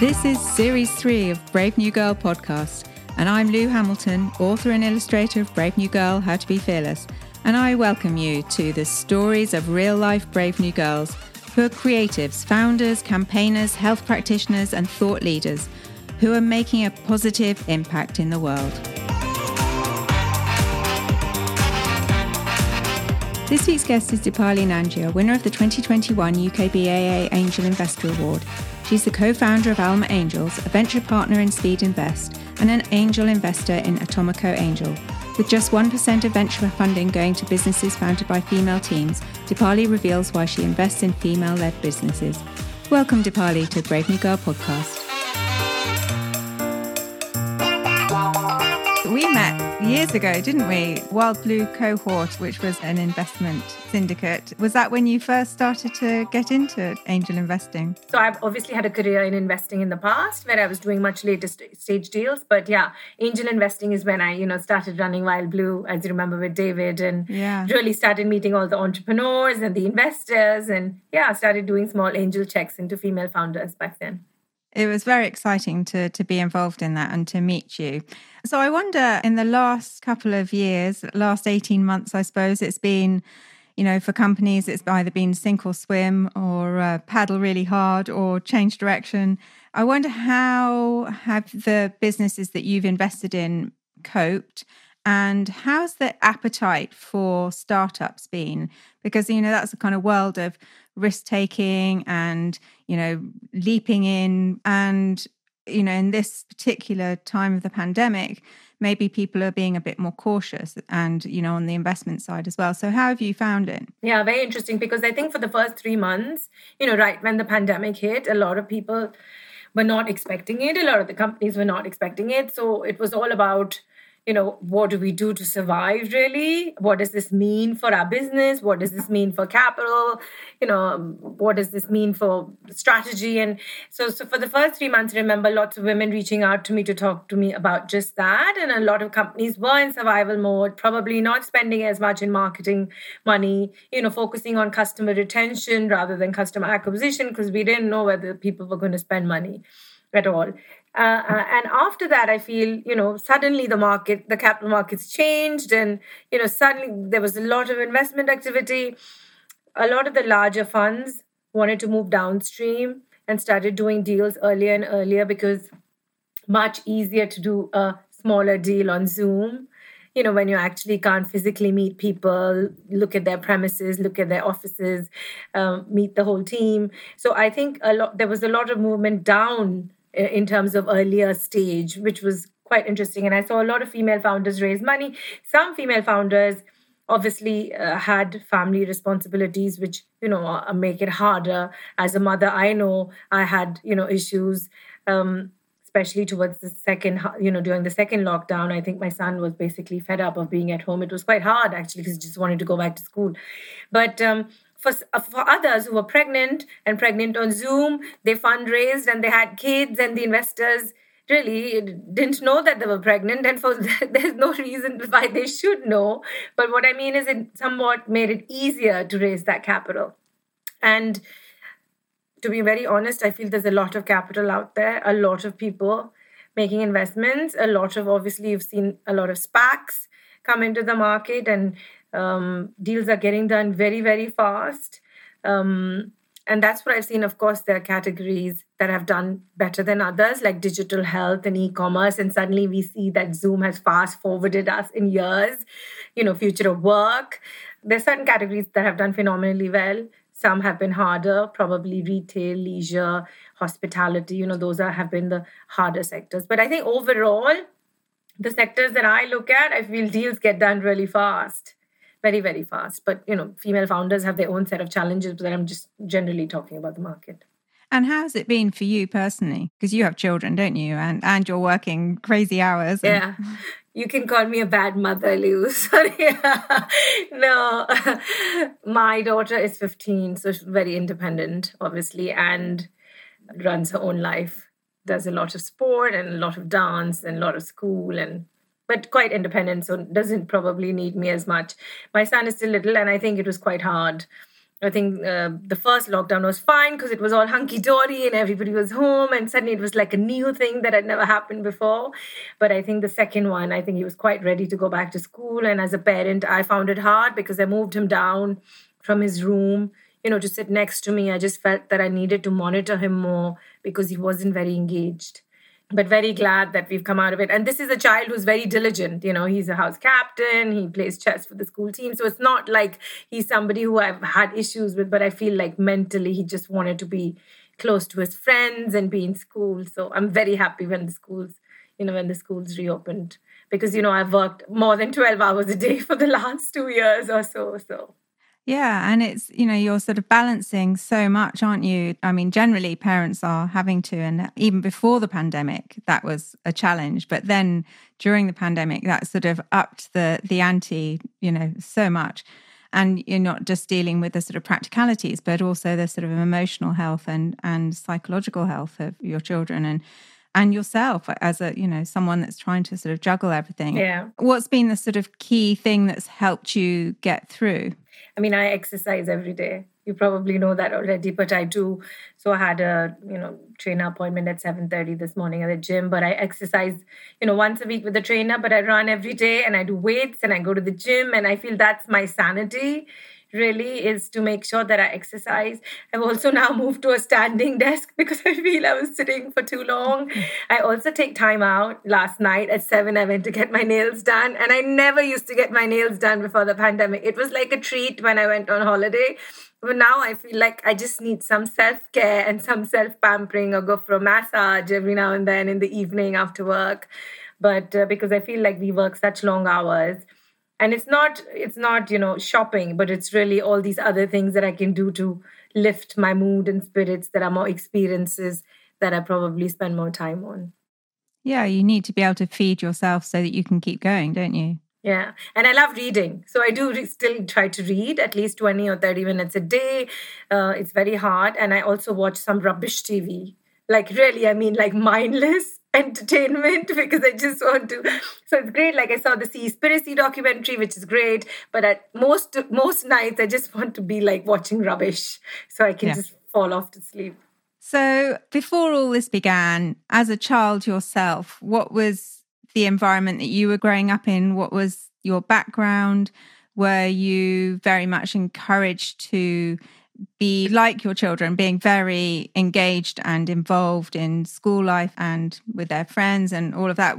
This is Series 3 of Brave New Girl podcast, and I'm Lou Hamilton, author and illustrator of Brave New Girl, How to Be Fearless, and I welcome you to the stories of real-life brave new girls who are creatives, founders, campaigners, health practitioners, and thought leaders who are making a positive impact in the world. This week's guest is Dipali Nangia, winner of the 2021 UKBAA Angel Investor Award. She's the co-founder of Alma Angels, a venture partner in Speed Invest, and an angel investor in Atomico Angel. With just 1% of venture funding going to businesses founded by female teams, Dipali reveals why she invests in female-led businesses. Welcome, Dipali, to the Brave New Girl podcast. We met years ago, didn't we? Wild Blue Cohort, which was an investment syndicate. Was that when you first started to get into angel investing? So I've obviously had a career in investing in the past where I was doing much later stage deals. But yeah, angel investing is when I, started running Wild Blue, as you remember, with David, and really started meeting all the entrepreneurs and the investors. And I started doing small angel checks into female founders back then. It was very exciting to be involved in that and to meet you. So I wonder, in the last couple of years, last 18 months, I suppose, it's been, for companies, it's either been sink or swim or paddle really hard or change direction. I wonder how have the businesses that you've invested in coped, and how's the appetite for startups been? Because, that's a kind of world of risk-taking and, leaping in. And, in this particular time of the pandemic, maybe people are being a bit more cautious and, on the investment side as well. So how have you found it? Yeah, very interesting, because I think for the first 3 months, right when the pandemic hit, a lot of people were not expecting it. A lot of the companies were not expecting it. So it was all about, what do we do to survive, really? What does this mean for our business? What does this mean for capital? What does this mean for strategy? And so for the first 3 months, I remember lots of women reaching out to me to talk to me about just that. And a lot of companies were in survival mode, probably not spending as much in marketing money, focusing on customer retention rather than customer acquisition, because we didn't know whether people were going to spend money at all. And after that, I feel, suddenly the capital markets changed, and, suddenly there was a lot of investment activity. A lot of the larger funds wanted to move downstream and started doing deals earlier and earlier, because much easier to do a smaller deal on Zoom, when you actually can't physically meet people, look at their premises, look at their offices, meet the whole team. So I think there was a lot of movement down in terms of earlier stage, which was quite interesting. And I saw a lot of female founders raise money. Some female founders obviously had family responsibilities, which, make it harder. As a mother, I know I had, issues, especially towards the second, during the second lockdown. I think my son was basically fed up of being at home. It was quite hard, actually, because he just wanted to go back to school. But for others who were pregnant on Zoom, they fundraised and they had kids, and the investors really didn't know that they were pregnant, and there's no reason why they should know. But what I mean is it somewhat made it easier to raise that capital. And to be very honest, I feel there's a lot of capital out there, a lot of people making investments, obviously you've seen a lot of SPACs come into the market, and deals are getting done very, very fast. And that's what I've seen. Of course, there are categories that have done better than others, like digital health and e-commerce. And suddenly we see that Zoom has fast forwarded us in years, future of work. There's certain categories that have done phenomenally well. Some have been harder, probably retail, leisure, hospitality, those have been the harder sectors. But I think overall, the sectors that I look at, I feel deals get done really fast. Very, very fast. But, female founders have their own set of challenges, but I'm just generally talking about the market. And how's it been for you personally? Because you have children, don't you? And you're working crazy hours. Yeah. You can call me a bad mother, Lou. Sorry. No. My daughter is 15, so she's very independent, obviously, and runs her own life. Does a lot of sport and a lot of dance and a lot of school, but quite independent, so doesn't probably need me as much. My son is still little, and I think it was quite hard I think the first lockdown was fine because it was all hunky-dory and everybody was home, and suddenly it was like a new thing that had never happened before. But I think the second one, I think he was quite ready to go back to school. And as a parent, I found it hard because I moved him down from his room, to sit next to me. I just felt that I needed to monitor him more because he wasn't very engaged. But very glad that we've come out of it. And this is a child who's very diligent. He's a house captain. He plays chess for the school team. So it's not like he's somebody who I've had issues with, but I feel like mentally he just wanted to be close to his friends and be in school. So I'm very happy when the schools reopened because, I've worked more than 12 hours a day for the last 2 years or so. Yeah. And it's, you're sort of balancing so much, aren't you? I mean, generally parents are having to, and even before the pandemic, that was a challenge. But then during the pandemic, that sort of upped the ante, so much. And you're not just dealing with the sort of practicalities, but also the sort of emotional health and psychological health of your children and yourself as a, someone that's trying to sort of juggle everything. Yeah. What's been the sort of key thing that's helped you get through? I mean, I exercise every day. You probably know that already, but I do. So I had a, trainer appointment at 7:30 this morning at the gym, but I exercise, once a week with the trainer, but I run every day and I do weights and I go to the gym, and I feel that's my sanity really, is to make sure that I exercise. I've also now moved to a standing desk because I feel I was sitting for too long. I also take time out. Last night at 7, I went to get my nails done. And I never used to get my nails done before the pandemic. It was like a treat when I went on holiday. But now I feel like I just need some self-care and some self-pampering, or go for a massage every now and then in the evening after work. But because I feel like we work such long hours, and it's not, shopping, but it's really all these other things that I can do to lift my mood and spirits that are more experiences that I probably spend more time on. Yeah, you need to be able to feed yourself so that you can keep going, don't you? Yeah. And I love reading. So I do still try to read at least 20 or 30 minutes a day. It's very hard. And I also watch some rubbish TV. Like really, I mean, like mindless entertainment, because I just want to. So it's great. Like I saw the Seaspiracy documentary, which is great. But at most nights, I just want to be like watching rubbish so I can just fall off to sleep. So before all this began, as a child yourself, what was the environment that you were growing up in? What was your background? Were you very much encouraged to be like your children, being very engaged and involved in school life and with their friends and all of that?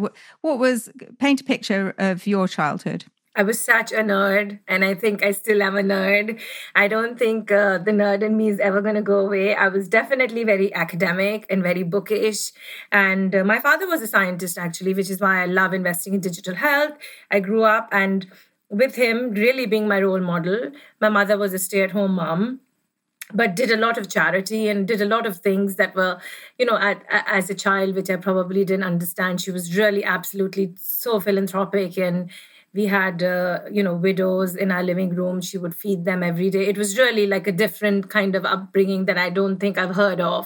Paint a picture of your childhood. I was such a nerd, and I think I still am a nerd. I don't think the nerd in me is ever going to go away. I was definitely very academic and very bookish. And my father was a scientist, actually, which is why I love investing in digital health. I grew up and with him really being my role model. My mother was a stay-at-home mom, but did a lot of charity and did a lot of things that were, as a child, which I probably didn't understand. She was really absolutely so philanthropic, and we had, widows in our living room. She would feed them every day. It was really like a different kind of upbringing that I don't think I've heard of.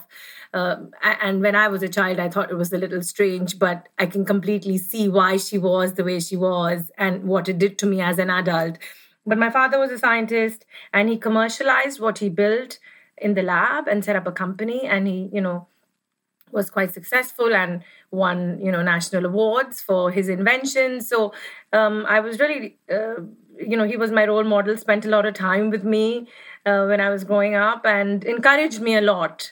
And when I was a child, I thought it was a little strange, but I can completely see why she was the way she was and what it did to me as an adult. But my father was a scientist, and he commercialized what he built in the lab and set up a company. And he, was quite successful and won, national awards for his inventions. So I was really, he was my role model, spent a lot of time with me when I was growing up, and encouraged me a lot,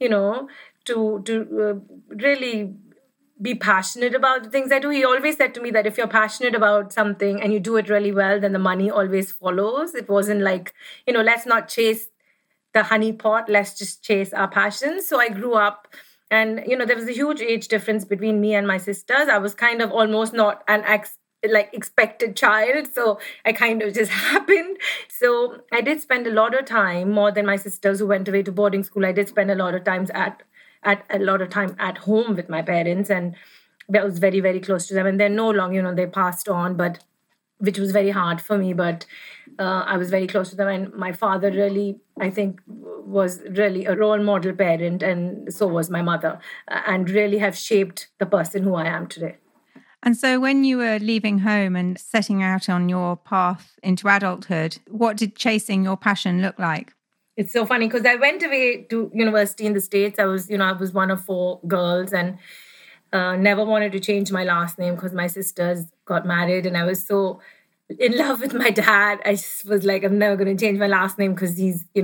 to really be passionate about the things I do. He always said to me that if you're passionate about something and you do it really well, then the money always follows. It wasn't like, let's not chase the honey pot, let's just chase our passions. So I grew up, and, there was a huge age difference between me and my sisters. I was kind of almost not an expected child. So I kind of just happened. So I did spend a lot of time, more than my sisters who went away to boarding school. I did spend a lot of time at home with my parents, and I was very, very close to them. And they're no longer, they passed on, but which was very hard for me. But I was very close to them. And my father really, I think, was really a role model parent. And so was my mother, and really have shaped the person who I am today. And so when you were leaving home and setting out on your path into adulthood, what did chasing your passion look like? It's so funny because I went away to university in the States. I was one of four girls, and never wanted to change my last name because my sisters got married, and I was so in love with my dad. I just was like, I'm never going to change my last name because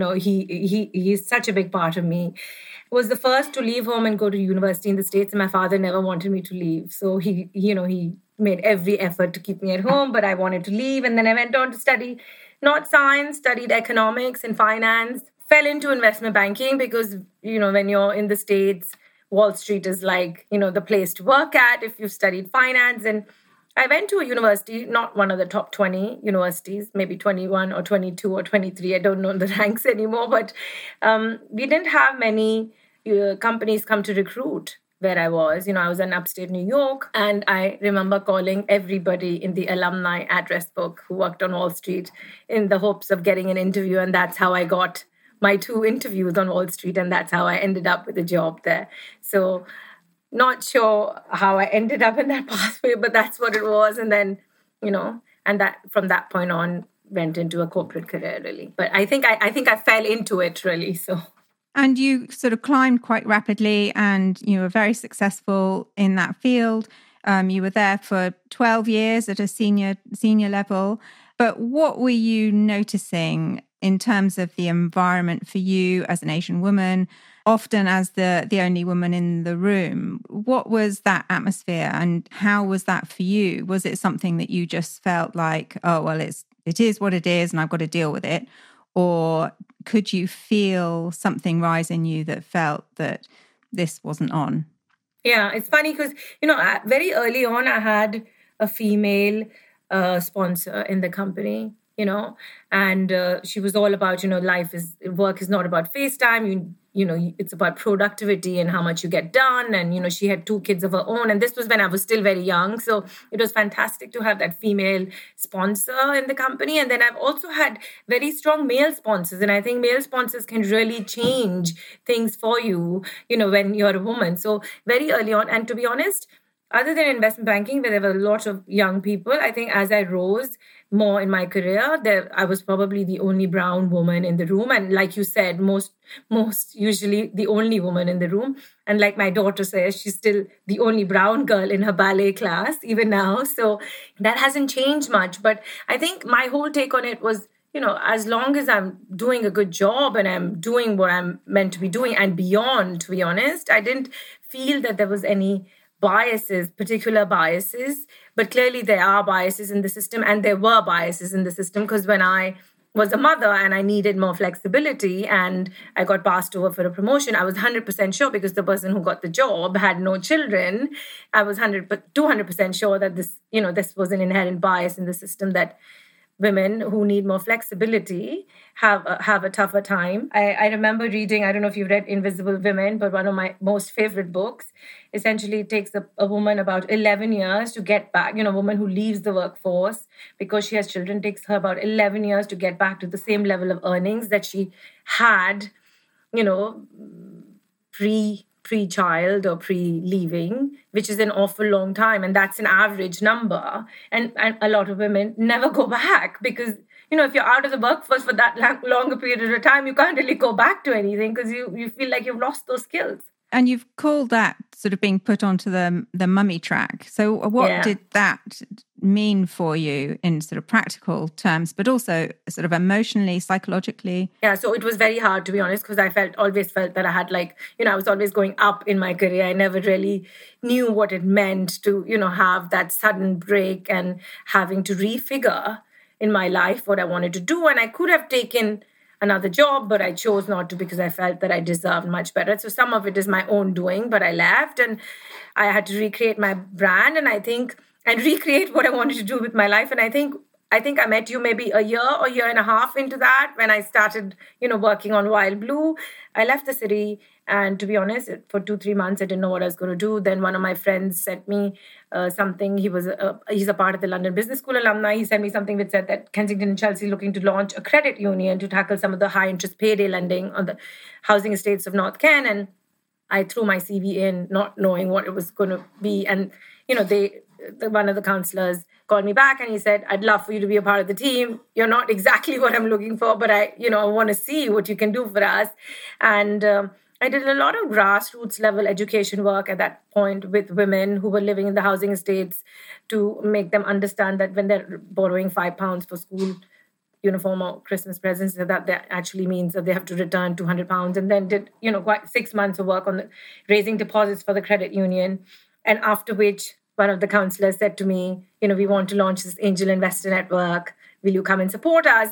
he's such a big part of me. Was the first to leave home and go to university in the States, and my father never wanted me to leave. So he made every effort to keep me at home, but I wanted to leave. And then I went on to study not science, studied economics and finance, fell into investment banking because, when you're in the States, Wall Street is like, the place to work at if you've studied finance. And I went to a university, not one of the top 20 universities, maybe 21 or 22 or 23. I don't know the ranks anymore, but we didn't have many companies come to recruit where I was. I was in upstate New York, and I remember calling everybody in the alumni address book who worked on Wall Street in the hopes of getting an interview. And that's how I got my 2 interviews on Wall Street, and that's how I ended up with a job there. So not sure how I ended up in that pathway, but that's what it was. And then, and that from that point on went into a corporate career really. But I think I fell into it really. So. And you sort of climbed quite rapidly, and you were very successful in that field. You were there for 12 years at a senior level. But what were you noticing in terms of the environment for you as an Asian woman, often as the only woman in the room? What was that atmosphere, and how was that for you? Was it something that you just felt like, oh, well, it is what it is and I've got to deal with it? Or could you feel something rise in you that felt that this wasn't on? Yeah, it's funny because, very early on, I had a female sponsor in the company, and she was all about, work is not about FaceTime. It's about productivity and how much you get done. And, she had 2 kids of her own. And this was when I was still very young. So it was fantastic to have that female sponsor in the company. And then I've also had very strong male sponsors. And I think male sponsors can really change things for you, when you're a woman. So very early on, and to be honest, other than investment banking, where there were a lot of young people, I think as I rose more in my career, I was probably the only brown woman in the room. And like you said, most usually the only woman in the room. And like my daughter says, she's still the only brown girl in her ballet class, even now. So that hasn't changed much. But I think my whole take on it was, as long as I'm doing a good job and I'm doing what I'm meant to be doing and beyond, to be honest, I didn't feel that there was any particular biases, but clearly there are biases in the system, and there were biases in the system because when I was a mother and I needed more flexibility and I got passed over for a promotion, I was 100% sure, because the person who got the job had no children. I was 200% sure that this was an inherent bias in the system, that women who need more flexibility have a tougher time. I remember reading, I don't know if you've read Invisible Women, but one of my most favorite books. Essentially, it takes a woman about 11 years to get back, a woman who leaves the workforce because she has children, takes her about 11 years to get back to the same level of earnings that she had, pre-child or pre-leaving, which is an awful long time. And that's an average number. And a lot of women never go back because, if you're out of the workforce for that longer period of time, you can't really go back to anything because you feel like you've lost those skills. And you've called that sort of being put onto the mummy track. So what did that mean for you in sort of practical terms, but also sort of emotionally, psychologically? Yeah, so it was very hard, to be honest, because I always felt that I had I was always going up in my career. I never really knew what it meant to, have that sudden break and having to refigure in my life what I wanted to do. And I could have taken another job, but I chose not to because I felt that I deserved much better. So some of it is my own doing, but I left and I had to recreate my brand and recreate what I wanted to do with my life. And I think I met you maybe a year and a half into that when I started, working on Wild Blue. I left the city, and to be honest, for 2-3 months, I didn't know what I was going to do. Then one of my friends sent me something. He's a part of the London Business School alumni. He sent me something which said that Kensington and Chelsea looking to launch a credit union to tackle some of the high interest payday lending on the housing estates of North Ken. And I threw my CV in, not knowing what it was going to be. And, they one of the counselors called me back and he said, I'd love for you to be a part of the team. You're not exactly what I'm looking for, but I want to see what you can do for us. And I did a lot of grassroots level education work at that point with women who were living in the housing estates to make them understand that when they're borrowing £5 for school uniform or Christmas presents, that actually means that they have to return £200. And then did, quite 6 months of work on raising deposits for the credit union. And after which, one of the counselors said to me, we want to launch this angel investor network. Will you come and support us?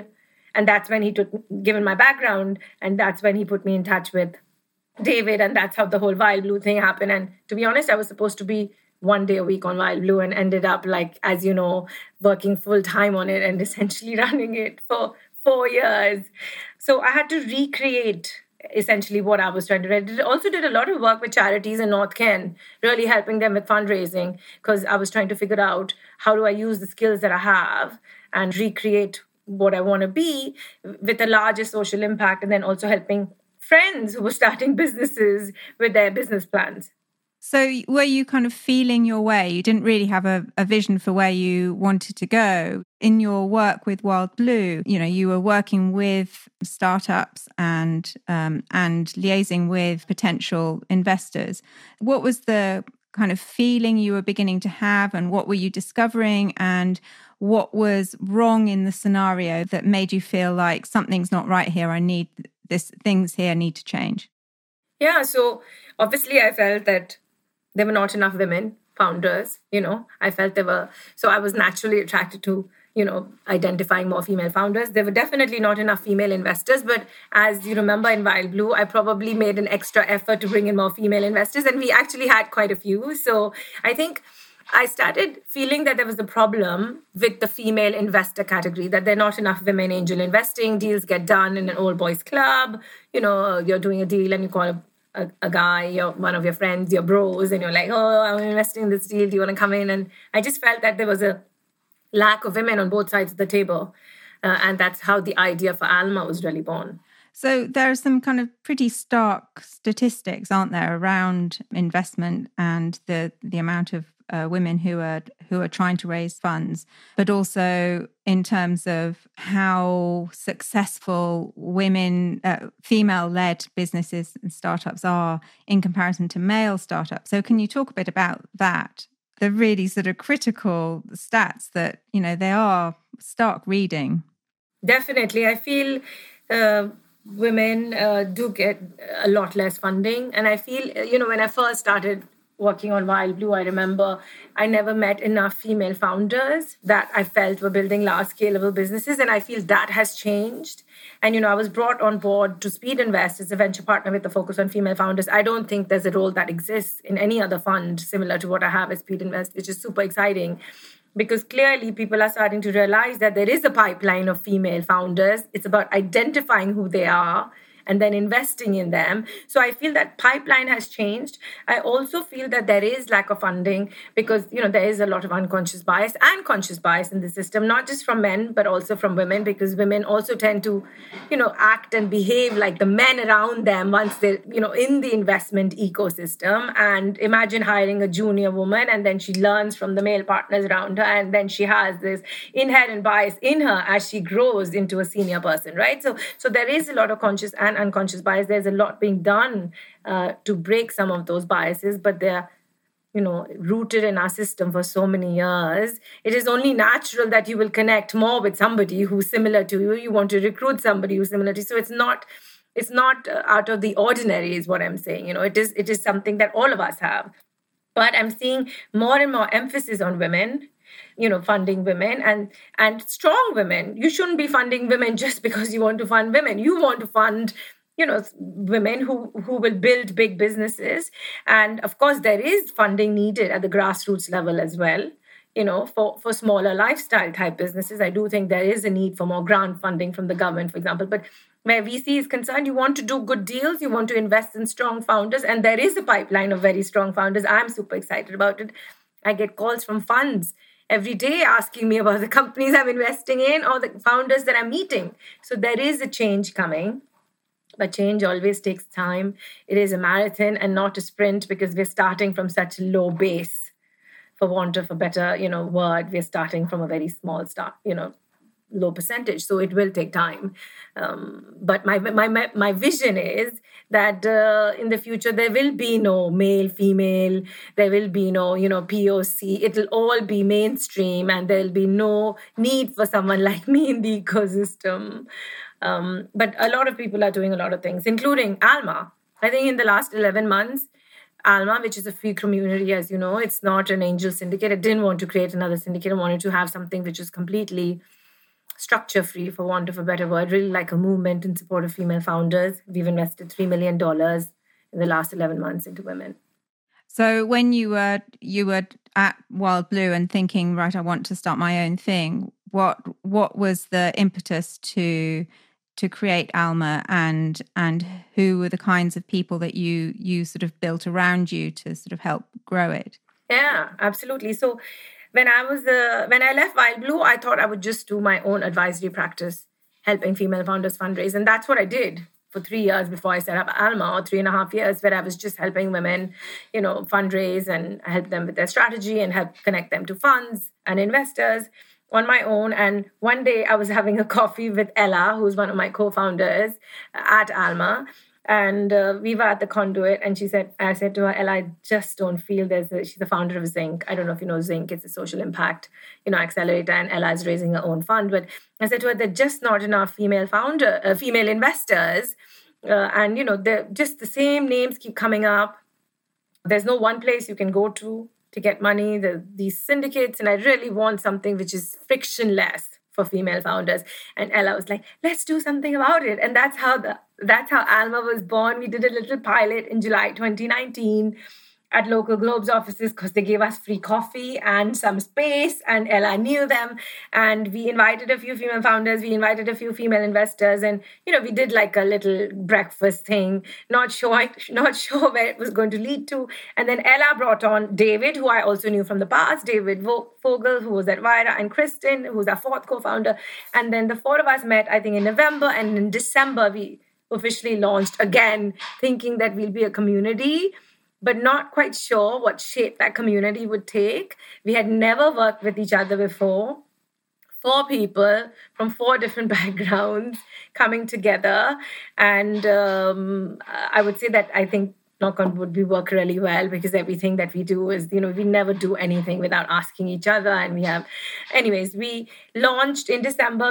And that's when given my background, and that's when he put me in touch with David. And that's how the whole Wild Blue thing happened. And to be honest, I was supposed to be 1 day a week on Wild Blue and ended up, like, as you know, working full time on it and essentially running it for 4 years. So I had to recreate essentially what I was trying to do. I also did a lot of work with charities in North Ken, really helping them with fundraising, because I was trying to figure out how do I use the skills that I have and recreate what I want to be with a larger social impact, and then also helping friends who were starting businesses with their business plans. So were you kind of feeling your way? You didn't really have a vision for where you wanted to go. In your work with Wild Blue, you were working with startups and liaising with potential investors. What was the kind of feeling you were beginning to have, and what were you discovering, and what was wrong in the scenario that made you feel like something's not right here? Things here need to change. Yeah, so obviously I felt that there were not enough women founders, I felt so I was naturally attracted to, identifying more female founders. There were definitely not enough female investors, but as you remember in Wild Blue, I probably made an extra effort to bring in more female investors, and we actually had quite a few. So I think I started feeling that there was a problem with the female investor category, that there are not enough women angel investing. Deals get done in an old boys club. You're doing a deal and you call a guy, one of your friends, your bros, and you're like, oh, I'm investing in this deal. Do you want to come in? And I just felt that there was a lack of women on both sides of the table. And that's how the idea for Alma was really born. So there are some kind of pretty stark statistics, aren't there, around investment and the amount of women who are trying to raise funds, but also in terms of how successful women, female-led businesses and startups are in comparison to male startups. So can you talk a bit about that? The really sort of critical stats that, they are stark reading. Definitely. I feel women do get a lot less funding. And I feel, when I first started working on Wild Blue, I remember I never met enough female founders that I felt were building large scalable businesses. And I feel that has changed. And, I was brought on board to Speed Invest as a venture partner with a focus on female founders. I don't think there's a role that exists in any other fund similar to what I have at Speed Invest, which is super exciting. Because clearly people are starting to realize that there is a pipeline of female founders. It's about identifying who they are and then investing in them. So I feel that pipeline has changed. I also feel that there is lack of funding because, there is a lot of unconscious bias and conscious bias in the system, not just from men, but also from women, because women also tend to, act and behave like the men around them once they're, in the investment ecosystem. And imagine hiring a junior woman and then she learns from the male partners around her. And then she has this inherent bias in her as she grows into a senior person, right? So there is a lot of conscious and unconscious bias. There's a lot being done to break some of those biases, but they're rooted in our system for so many years. It is only natural that you will connect more with somebody who's similar to you. You want to recruit somebody who's similar to you. So it's not out of the ordinary is what I'm saying. It is something that all of us have. But I'm seeing more and more emphasis on women, funding women and strong women. You shouldn't be funding women just because you want to fund women. You want to fund, women who will build big businesses. And of course, there is funding needed at the grassroots level as well. For smaller lifestyle type businesses, I do think there is a need for more grant funding from the government, for example. But where VC is concerned, you want to do good deals, you want to invest in strong founders, and there is a pipeline of very strong founders. I'm super excited about it. I get calls from funds every day asking me about the companies I'm investing in or the founders that I'm meeting. So there is a change coming. But change always takes time. It is a marathon and not a sprint because we're starting from such a low base for want of a better, word, we're starting from a very small start, low percentage. So it will take time. But my vision is that in the future, there will be no male, female, there will be no, POC. It'll all be mainstream and there'll be no need for someone like me in the ecosystem. But a lot of people are doing a lot of things, including Alma. I think in the last 11 months, Alma, which is a free community, as you know, it's not an angel syndicate. It didn't want to create another syndicate. It wanted to have something which is completely structure free, for want of a better word, really like a movement in support of female founders. We've invested $3 million in the last 11 months into women. So when you were at Wild Blue and thinking, right, I want to start my own thing, what was the impetus to create Alma, and who were the kinds of people that you sort of built around you to sort of help grow it? Yeah, absolutely. So when I left Wild Blue, I thought I would just do my own advisory practice, helping female founders fundraise. And that's what I did for 3 years before I set up Alma, or 3.5 years, where I was just helping women, fundraise and help them with their strategy and help connect them to funds and investors on my own. And one day I was having a coffee with Ella, who's one of my co-founders at Alma. And we were at the Conduit, and I said to her, Ella, I just don't feel she's the founder of Zinc. I don't know if you know Zinc. It's a social impact, accelerator, and Ella is raising her own fund. But I said to her, there's just not enough female investors. And, they're just the same names keep coming up. There's no one place you can go to get money, these syndicates. And I really want something which is frictionless for female founders. And Ella was like, let's do something about it. And that's how Alma was born. We did a little pilot in July 2019 at local Globes offices because they gave us free coffee and some space, and Ella knew them. And we invited a few female founders, we invited a few female investors, and we did like a little breakfast thing, not sure where it was going to lead to. And then Ella brought on David, who I also knew from the past, David Fogel, who was at Vira, and Kristen, who's our fourth co-founder. And then the four of us met, I think, in November, and in December we officially launched again, thinking that we'll be a community, but not quite sure what shape that community would take. We had never worked with each other before. 4 people from 4 different backgrounds coming together. And I would say that I think knock on wood, we work really well, because everything that we do is, we never do anything without asking each other. And we launched in December,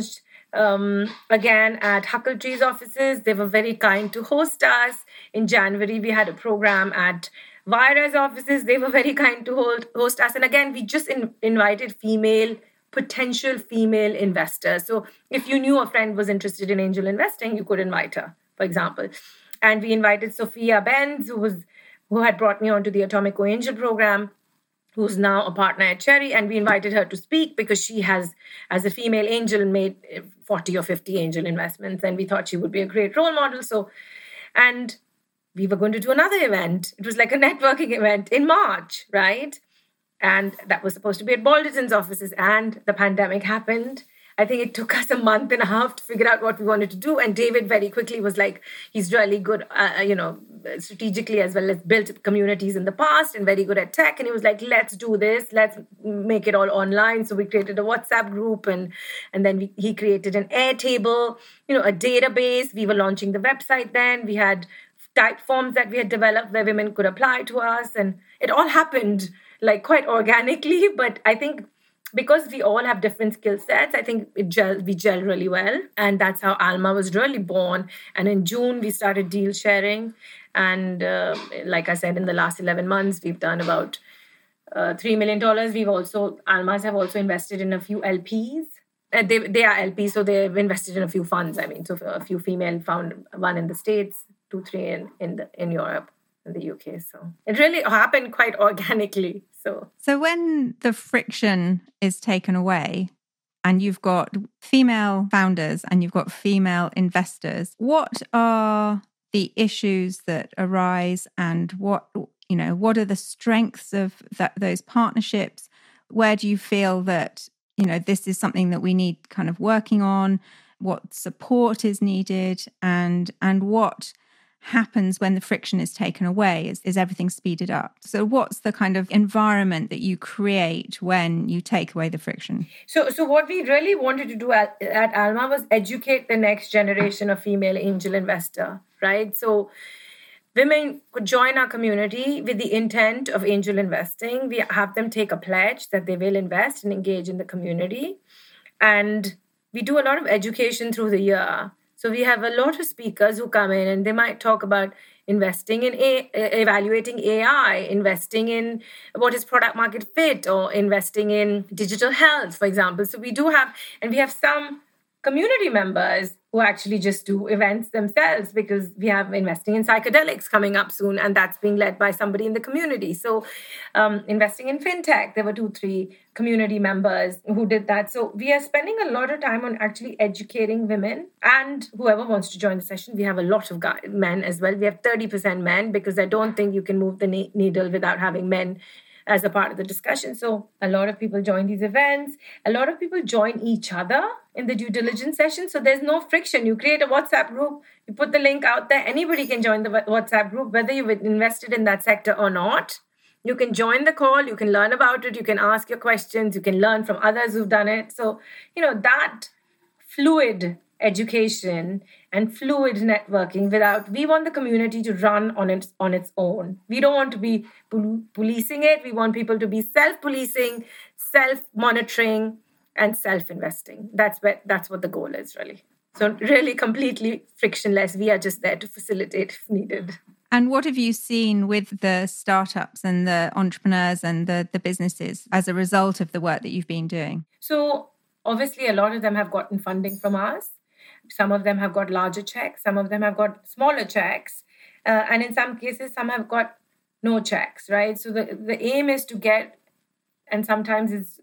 again at Huckletree's offices. They were very kind to host us. In January, we had a program at Vira's offices. They were very kind to host us. And again, we just invited potential female investors. So if you knew a friend was interested in angel investing, you could invite her, for example. And we invited Sophia Benz, who had brought me onto the Atomic Co-Angel program, who's now a partner at Cherry. And we invited her to speak because she has, as a female angel, made 40 or 50 angel investments. And we thought she would be a great role model. And we were going to do another event. It was like a networking event in March, right? And that was supposed to be at Balderton's offices. And the pandemic happened. I think it took us a month and a half to figure out what we wanted to do. And David very quickly was like, he's really good, strategically, as well as built communities in the past and very good at tech. And he was like, let's do this. Let's make it all online. So we created a WhatsApp group, and then he created an Airtable, a database. We were launching the website then. We had type forms that we had developed where women could apply to us. And it all happened like quite organically. But I think because we all have different skill sets, I think we gel really well. And that's how Alma was really born. And in June, we started deal sharing. And like I said, in the last 11 months, we've done about $3 million. Almas have also invested in a few LPs. They are LPs, so they've invested in a few funds. So a few female found one in the States, 2-3 in Europe and the UK. So it really happened quite organically. So when the friction is taken away and you've got female founders and you've got female investors, what are the issues that arise, and what are the strengths of those partnerships? Where do you feel that, this is something that we need kind of working on? What support is needed, and what happens when the friction is taken away? Is everything speeded up? So what's the kind of environment that you create when you take away the friction? So what we really wanted to do at Alma was educate the next generation of female angel investor, right? So women could join our community with the intent of angel investing. We have them take a pledge that they will invest and engage in the community. And we do a lot of education through the year. So we have a lot of speakers who come in and they might talk about investing in evaluating AI, investing in what is product market fit, or investing in digital health, for example. So we have some community members who actually just do events themselves, because we have investing in psychedelics coming up soon, and that's being led by somebody in the community. So investing in fintech, there were 2-3 community members who did that. So we are spending a lot of time on actually educating women and whoever wants to join the session. We have a lot of men as well. We have 30% men, because I don't think you can move the needle without having men as a part of the discussion. So a lot of people join these events. A lot of people join each other in the due diligence session. So there's no friction. You create a WhatsApp group, you put the link out there. Anybody can join the WhatsApp group, whether you've invested in that sector or not. You can join the call, you can learn about it, you can ask your questions, you can learn from others who've done it. So, that fluid education and fluid networking we want the community to run on its own. We don't want to be policing it. We want people to be self-policing, self-monitoring, and self-investing. That's what the goal is, really. So really completely frictionless. We are just there to facilitate if needed. And what have you seen with the startups and the entrepreneurs and the businesses as a result of the work that you've been doing? So obviously a lot of them have gotten funding from us. Some of them have got larger checks. Some of them have got smaller checks. And in some cases, some have got no checks, right? So the aim is to get, and sometimes it's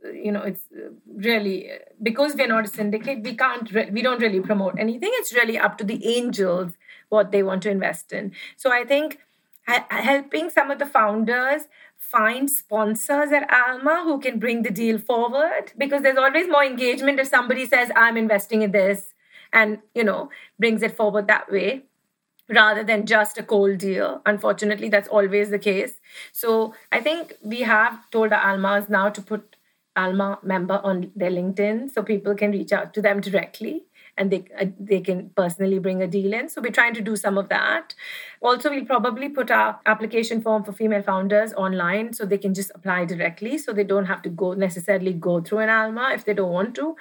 really, because we're not a syndicate, we don't really promote anything. It's really up to the angels what they want to invest in. So I think helping some of the founders find sponsors at Alma who can bring the deal forward, because there's always more engagement if somebody says, I'm investing in this, and, brings it forward that way, rather than just a cold deal. Unfortunately, that's always the case. So I think we have told our Almas now to put Alma member on their LinkedIn so people can reach out to them directly and they can personally bring a deal in. So we're trying to do some of that. Also, we'll probably put our application form for female founders online so they can just apply directly, so they don't have to necessarily go through an Alma if they don't want to.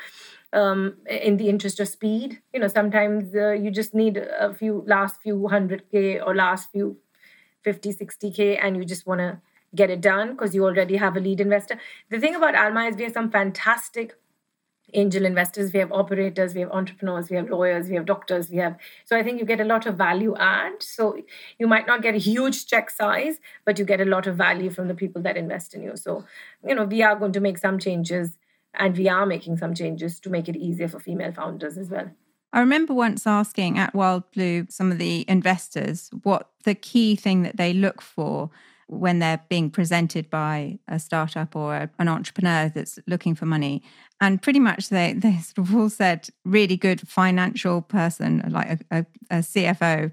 In the interest of speed, sometimes you just need last few 100K or last few 50, 60K, and you just want to get it done because you already have a lead investor. The thing about Alma is we have some fantastic angel investors. We have operators, we have entrepreneurs, we have lawyers, we have doctors, so I think you get a lot of value add. So you might not get a huge check size, but you get a lot of value from the people that invest in you. So, we are going to make some changes. And we are making some changes to make it easier for female founders as well. I remember once asking at Wild Blue some of the investors what the key thing that they look for when they're being presented by a startup or an entrepreneur that's looking for money. And pretty much they sort of all said really good financial person, like a CFO.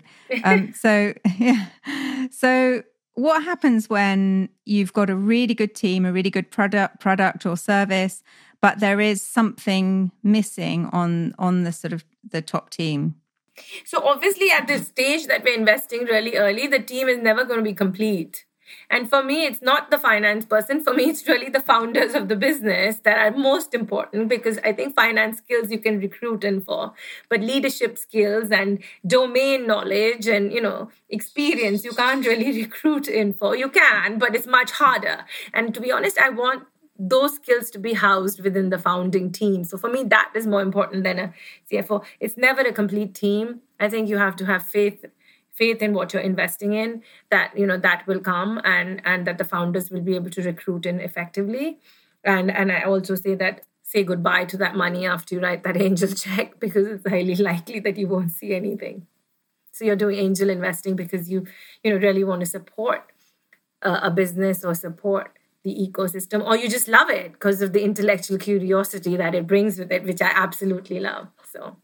So what happens when you've got a really good team, a really good product or service, but there is something missing on the sort of the top team? So obviously at this stage that we're investing really early, the team is never going to be complete. And for me, it's not the finance person. For me, it's really the founders of the business that are most important, because I think finance skills you can recruit in for, but leadership skills and domain knowledge and, experience, you can't really recruit in for. You can, but it's much harder. And to be honest, I want those skills to be housed within the founding team. So for me, that is more important than a CFO. It's never a complete team. I think you have to have faith in what you're investing in, that that will come and that the founders will be able to recruit in effectively. And I also say goodbye to that money after you write that angel check, because it's highly likely that you won't see anything. So you're doing angel investing because you really want to support a business or support the ecosystem, or you just love it because of the intellectual curiosity that it brings with it, which I absolutely love. So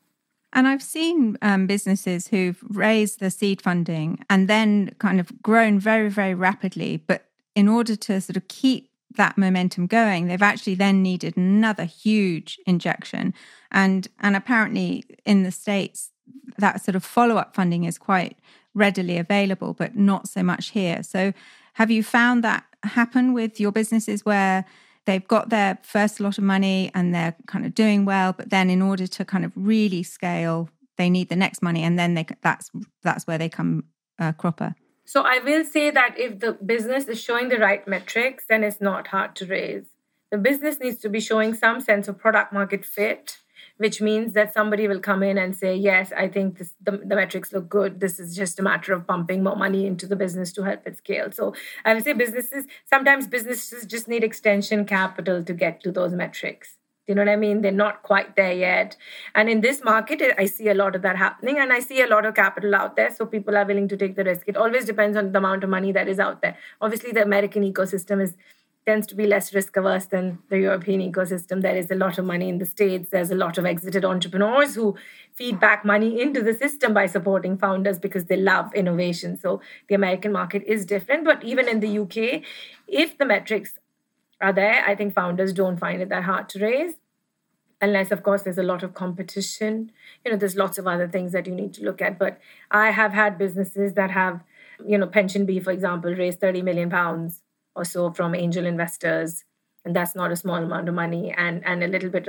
And I've seen businesses who've raised the seed funding and then kind of grown very, very rapidly. But in order to sort of keep that momentum going, they've actually then needed another huge injection. And apparently in the States, that sort of follow-up funding is quite readily available, but not so much here. So have you found that happen with your businesses where they've got their first lot of money and they're kind of doing well, but then in order to kind of really scale, they need the next money, and then that's where they come cropper? So I will say that if the business is showing the right metrics, then it's not hard to raise. The business needs to be showing some sense of product market fit, which means that somebody will come in and say, yes, I think the metrics look good. This is just a matter of pumping more money into the business to help it scale. So I would say sometimes businesses just need extension capital to get to those metrics. You know what I mean? They're not quite there yet. And in this market, I see a lot of that happening, and I see a lot of capital out there. So people are willing to take the risk. It always depends on the amount of money that is out there. Obviously, the American ecosystem tends to be less risk averse than the European ecosystem. There is a lot of money in the States. There's a lot of exited entrepreneurs who feed back money into the system by supporting founders because they love innovation. So the American market is different. But even in the UK, if the metrics are there, I think founders don't find it that hard to raise. Unless, of course, there's a lot of competition. There's lots of other things that you need to look at. But I have had businesses that have, PensionBee, for example, raised 30 million pounds or so from angel investors. And that's not a small amount of money. And a little bit,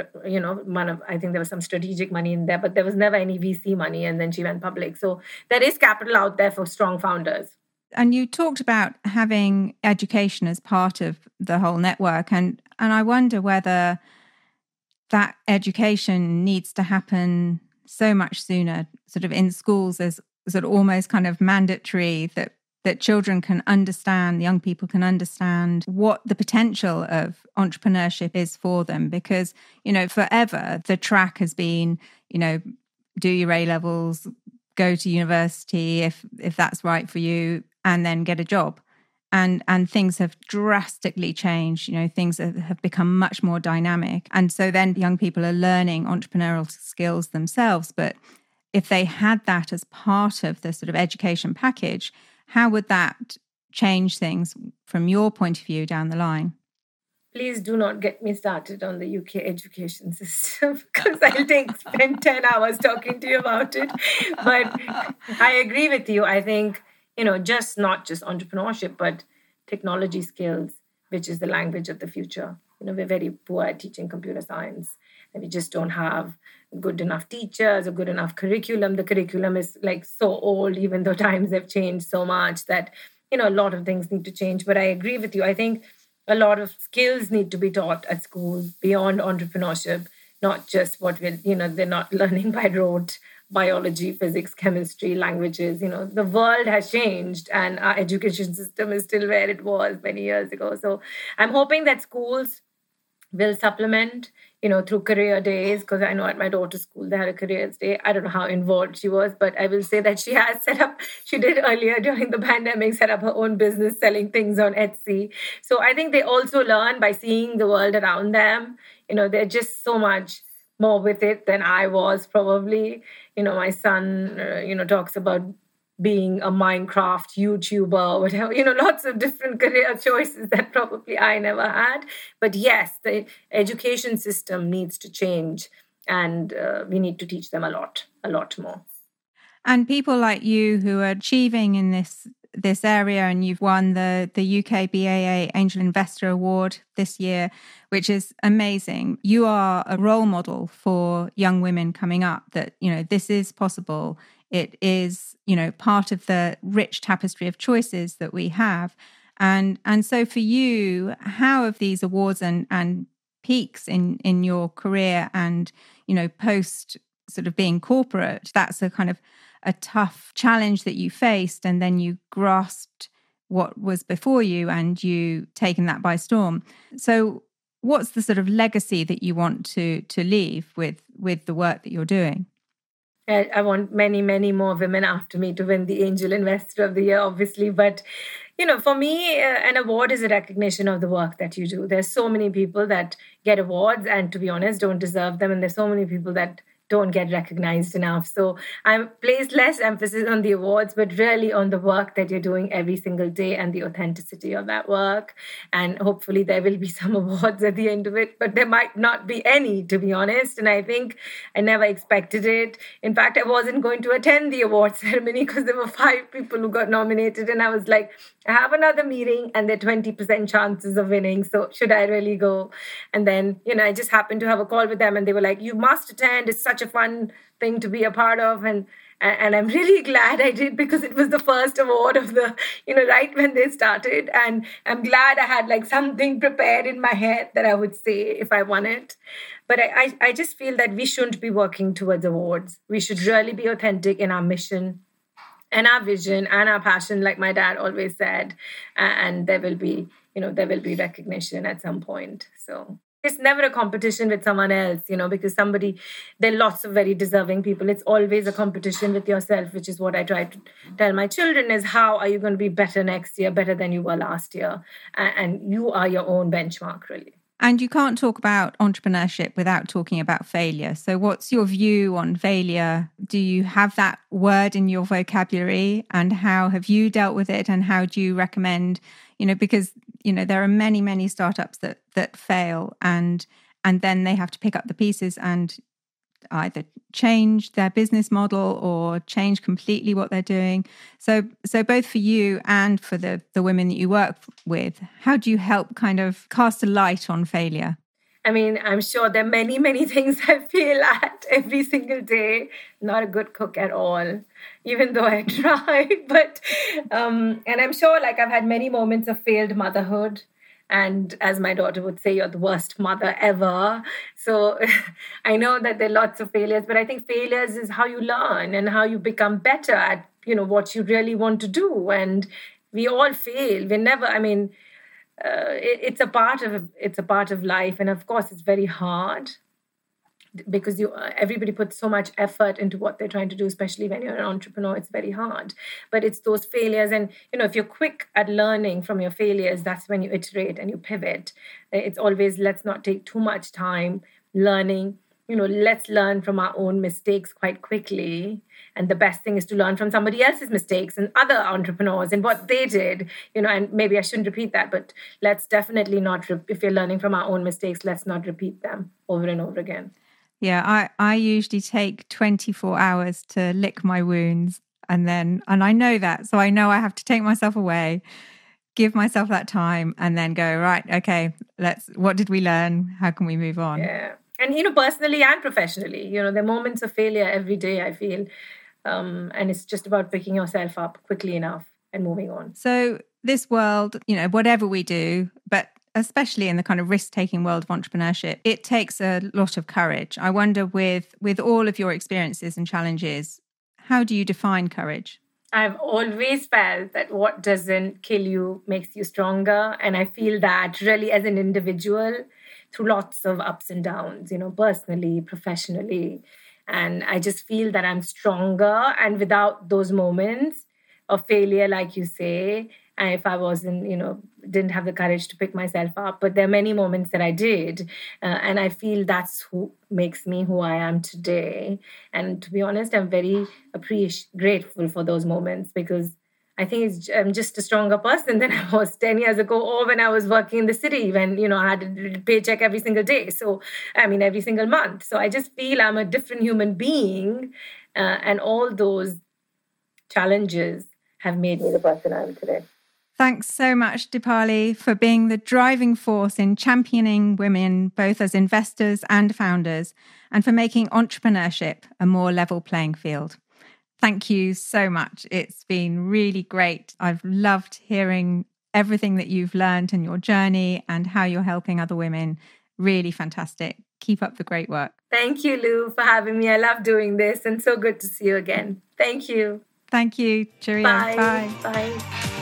I think there was some strategic money in there, but there was never any VC money. And then she went public. So there is capital out there for strong founders. And you talked about having education as part of the whole network. And I wonder whether that education needs to happen so much sooner, sort of in schools, as sort of almost kind of mandatory, that children can understand, young people can understand what the potential of entrepreneurship is for them. Because, forever the track has been, do your A-levels, go to university if that's right for you, and then get a job. And things have drastically changed. Things have become much more dynamic. And so then young people are learning entrepreneurial skills themselves. But if they had that as part of the sort of education package, how would that change things from your point of view down the line? Please do not get me started on the UK education system because I'll spend 10 hours talking to you about it. But I agree with you. I think, not just entrepreneurship, but technology skills, which is the language of the future. We're very poor at teaching computer science, and we just don't have good enough teachers or good enough curriculum. The curriculum is so old, even though times have changed so much that, a lot of things need to change. But I agree with you. I think a lot of skills need to be taught at schools beyond entrepreneurship, not just what they're not learning by rote. Biology, physics, chemistry, languages, the world has changed and our education system is still where it was many years ago. So I'm hoping that schools will supplement, through career days, because I know at my daughter's school, they had a careers day. I don't know how involved she was, but I will say that she did earlier during the pandemic, set up her own business selling things on Etsy. So I think they also learn by seeing the world around them. They're just so much more with it than I was probably. My son, talks about being a Minecraft YouTuber, whatever, lots of different career choices that probably I never had. But yes, the education system needs to change, and we need to teach them a lot more. And people like you who are achieving in this area, and you've won the UK BAA Angel Investor Award this year, which is amazing. You are a role model for young women coming up that, this is possible. It is, part of the rich tapestry of choices that we have. And so for you, how have these awards and peaks in your career and, post sort of being corporate, that's a kind of a tough challenge that you faced, and then you grasped what was before you and you taken that by storm. So what's the sort of legacy that you want to leave with the work that you're doing? I want many, many more women after me to win the Angel Investor of the Year, obviously. But, for me, an award is a recognition of the work that you do. There's so many people that get awards and, to be honest, don't deserve them. And there's so many people that don't get recognized enough. So I place less emphasis on the awards, but really on the work that you're doing every single day and the authenticity of that work. And hopefully there will be some awards at the end of it, but there might not be any, to be honest. And I think I never expected it. In fact, I wasn't going to attend the award ceremony because there were 5 people who got nominated. And I was like, I have another meeting and there are 20% chances of winning. So should I really go? And then, I just happened to have a call with them and they were like, you must attend. It's such a fun thing to be a part of. And I'm really glad I did, because it was the first award of the, right when they started. And I'm glad I had like something prepared in my head that I would say if I won it. But I just feel that we shouldn't be working towards awards. We should really be authentic in our mission and our vision and our passion, like my dad always said. And there will be recognition at some point. So it's never a competition with someone else, because there are lots of very deserving people. It's always a competition with yourself, which is what I try to tell my children, is how are you going to be better next year, better than you were last year? And you are your own benchmark, really. And you can't talk about entrepreneurship without talking about failure. So what's your view on failure? Do you have that word in your vocabulary? And how have you dealt with it? And how do you recommend, because, there are many, many startups that fail and then they have to pick up the pieces and either change their business model or change completely what they're doing. So both for you and for the women that you work with, how do you help kind of cast a light on failure? I mean, I'm sure there are many, many things I fail at every single day. Not a good cook at all, even though I try. But, and I'm sure like I've had many moments of failed motherhood. And as my daughter would say, you're the worst mother ever. So I know that there are lots of failures, but I think failures is how you learn and how you become better at, what you really want to do. And we all fail. We never, it's a part of life. And of course, it's very hard because everybody puts so much effort into what they're trying to do, especially when you're an entrepreneur. It's very hard. But it's those failures. And, if you're quick at learning from your failures, that's when you iterate and you pivot. It's always, let's not take too much time learning. Let's learn from our own mistakes quite quickly. And the best thing is to learn from somebody else's mistakes and other entrepreneurs and what they did, and maybe I shouldn't repeat that, but let's definitely not, if you're learning from our own mistakes, let's not repeat them over and over again. Yeah, I usually take 24 hours to lick my wounds and I know that. So I know I have to take myself away, give myself that time and then go, right, okay, what did we learn? How can we move on? Yeah. And, personally and professionally, there are moments of failure every day, I feel. And it's just about picking yourself up quickly enough and moving on. So this world, whatever we do, but especially in the kind of risk-taking world of entrepreneurship, it takes a lot of courage. I wonder with all of your experiences and challenges, how do you define courage? I've always felt that what doesn't kill you makes you stronger. And I feel that really as an individual through lots of ups and downs, personally, professionally. And I just feel that I'm stronger. And without those moments of failure, like you say, and if I wasn't, didn't have the courage to pick myself up, but there are many moments that I did. And I feel that's who makes me who I am today. And to be honest, I'm very grateful for those moments because I think I'm just a stronger person than I was 10 years ago or when I was working in the city when, I had a paycheck every single day. So, every single month. So I just feel I'm a different human being and all those challenges have made me the person I am today. Thanks so much, Dipali, for being the driving force in championing women, both as investors and founders, and for making entrepreneurship a more level playing field. Thank you so much. It's been really great. I've loved hearing everything that you've learned in your journey and how you're helping other women. Really fantastic. Keep up the great work. Thank you, Lou, for having me. I love doing this and so good to see you again. Thank you. Thank you. Cheerio. Bye. Bye. Bye.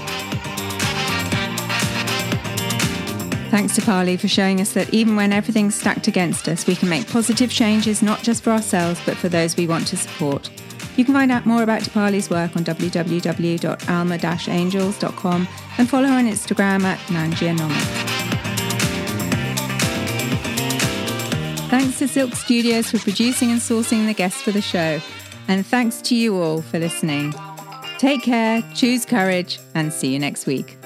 Thanks to Dipali for showing us that even when everything's stacked against us, we can make positive changes, not just for ourselves, but for those we want to support. You can find out more about Dipali's work on www.alma-angels.com and follow her on Instagram at Nanjianomic. Thanks to Silk Studios for producing and sourcing the guests for the show. And thanks to you all for listening. Take care, choose courage, and see you next week.